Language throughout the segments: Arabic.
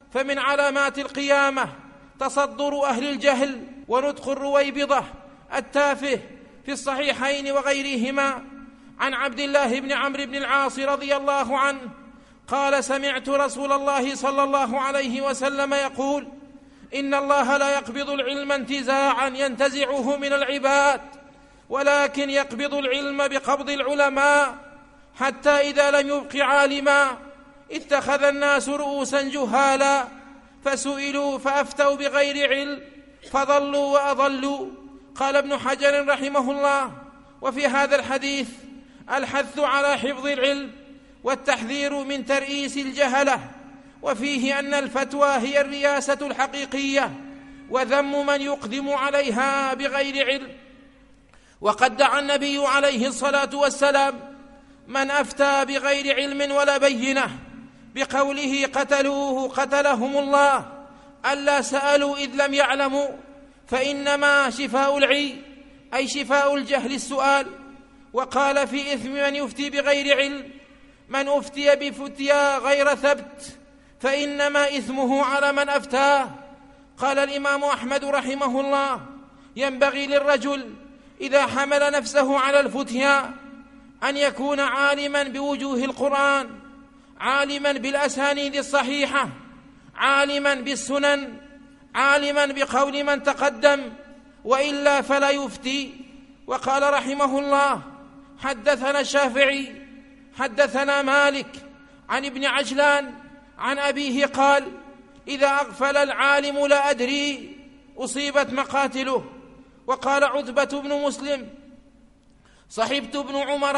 فمن علامات القيامة تصدر أهل الجهل ونطق الرويبضة التافه في الصحيحين وغيرهما عن عبد الله بن عمرو بن العاص رضي الله عنه قال: سمعت رسول الله صلى الله عليه وسلم يقول: إن الله لا يقبض العلم انتزاعا ينتزعه من العباد، ولكن يقبض العلم بقبض العلماء، حتى إذا لم يبق عالما اتخذ الناس رؤوسا جهالا فسئلوا فأفتوا بغير علم فضلوا وأضلوا. قال ابن حجر رحمه الله: وفي هذا الحديث الحث على حفظ العلم والتحذير من ترئيس الجهلة، وفيه أن الفتوى هي الرياسة الحقيقية وذم من يقدم عليها بغير علم. وقد دعا النبي عليه الصلاة والسلام من أفتى بغير علم ولا بينة بقوله: قتلوه قتلهم الله، ألا سألوا إذ لم يعلموا، فإنما شفاء العي أي شفاء الجهل السؤال. وقال في إثم من يفتي بغير علم: من أفتي بفتيا غير ثبت فإنما إثمه على من أفتاه. قال الإمام أحمد رحمه الله: ينبغي للرجل إذا حمل نفسه على الفتيا أن يكون عالما بوجوه القرآن، عالما بالأسانيد الصحيحة، عالما بالسنن، عالما بقول من تقدم، وإلا فلا يفتي. وقال رحمه الله: حدثنا الشافعي حدثنا مالك عن ابن عجلان عن أبيه قال: إذا أغفل العالم لا أدري أصيبت مقاتله. وقال عتبة بن مسلم: صحبت ابن عمر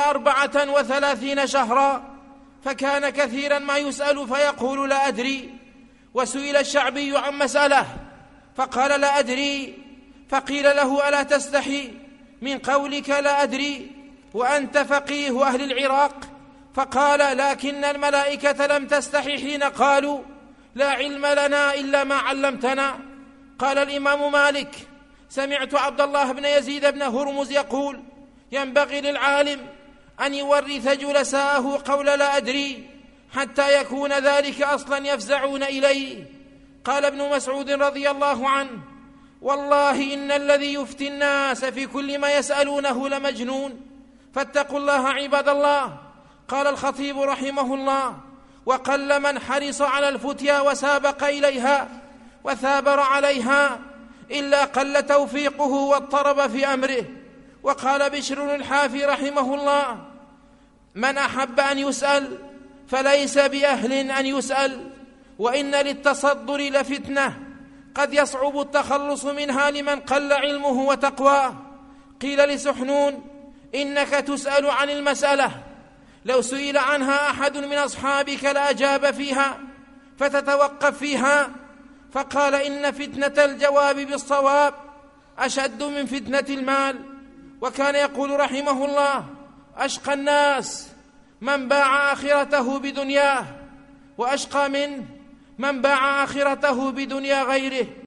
34 شهرا، فكان كثيرا ما يسأل فيقول لا أدري. وسئل الشعبي عن مسألة فقال لا أدري، فقيل له: ألا تستحي من قولك لا أدري وأنت فقيه أهل العراق؟ فقال: لكن الملائكة لم تستحي حين قالوا لا علم لنا إلا ما علمتنا. قال الإمام مالك: سمعت عبد الله بن يزيد بن هرمز يقول: ينبغي للعالم أن يورث جلساءه قول لا أدري حتى يكون ذلك أصلا يفزعون إليه. قال ابن مسعود رضي الله عنه: والله إن الذي يفتي الناس في كل ما يسألونه لمجنون، فاتقوا الله عباد الله. قال الخطيب رحمه الله: وقل من حرص على الفتيا وسابق إليها وثابر عليها إلا قل توفيقه واضطرب في أمره. وقال بشر الحافي رحمه الله: من أحب أن يسأل فليس بأهل أن يسأل، وإن للتصدر لفتنة قد يصعب التخلص منها لمن قل علمه وتقواه. قيل لسحنون: إنك تسأل عن المسألة، لو سئل عنها أحد من أصحابك لأجاب فيها فتتوقف فيها. فقال: إن فتنة الجواب بالصواب أشد من فتنة المال. وكان يقول رحمه الله: أشقى الناس من باع آخرته بدنياه، وأشقى منه من باع آخرته بدنيا غيره.